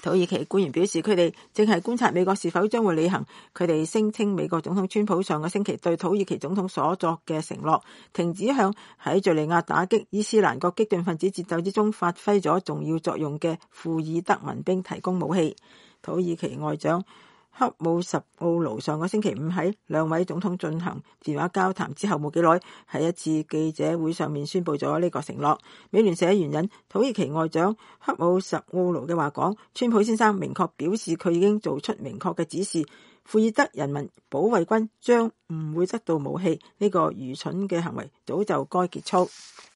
土耳其官員表示，佢哋正係觀察美國是否將會履行佢哋聲稱美國總統川普上個星期對土耳其總統所作嘅承諾，停止向喺敘利亞打擊伊斯蘭國激進分子節奏之中發揮咗重要作用嘅庫爾德民兵提供武器。土耳其外長克武什奧盧上個星期五喺兩位總統進行電話交談之後冇幾耐，喺一次記者會上面宣布咗呢個承諾。美聯社援引土耳其外長克武什奧盧嘅話講，川普先生明確表示佢已經做出明確嘅指示，庫爾德人民保衛軍將唔會得到武器，呢個愚蠢嘅行為早就該結束。